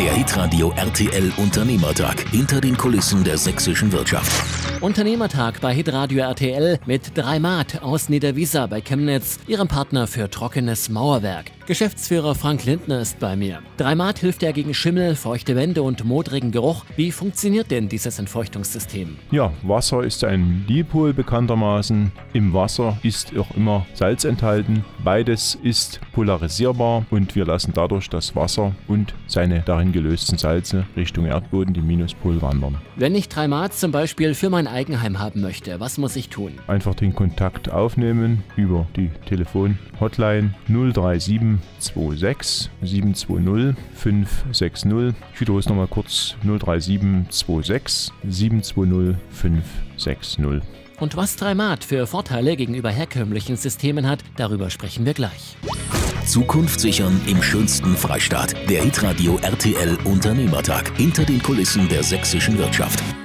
Der Hitradio RTL Unternehmertag. Hinter den Kulissen der sächsischen Wirtschaft. Unternehmertag bei Hitradio RTL mit Dreimat aus Niederwiesa bei Chemnitz, ihrem Partner für trockenes Mauerwerk. Geschäftsführer Frank Lindner ist bei mir. Dreimat hilft ja gegen Schimmel, feuchte Wände und modrigen Geruch. Wie funktioniert denn dieses Entfeuchtungssystem? Ja, Wasser ist ein Dipol bekanntermaßen. Im Wasser ist auch immer Salz enthalten. Beides ist polarisierbar und wir lassen dadurch das Wasser und seine darin gelösten Salze Richtung Erdboden, den Minuspol, wandern. Wenn ich Dreimat zum Beispiel für mein Eigenheim haben möchte, was muss ich tun? Einfach den Kontakt aufnehmen über die Telefon-Hotline 037 26 720 560. Ich wiederhole es nochmal kurz: 037 26 720 560. Und was Dreimat für Vorteile gegenüber herkömmlichen Systemen hat, darüber sprechen wir gleich. Zukunft sichern im schönsten Freistaat. Der Hitradio RTL Unternehmertag. Hinter den Kulissen der sächsischen Wirtschaft.